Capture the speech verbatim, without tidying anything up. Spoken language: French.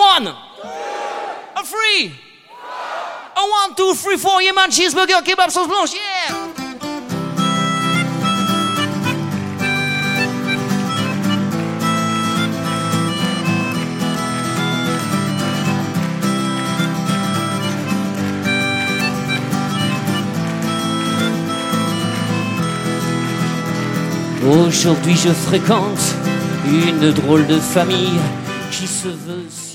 one, a three, a one, two, three, four, yeah man, cheeseburger, kebab, sauce blanche, yeah. Aujourd'hui je fréquente une drôle de famille qui se veut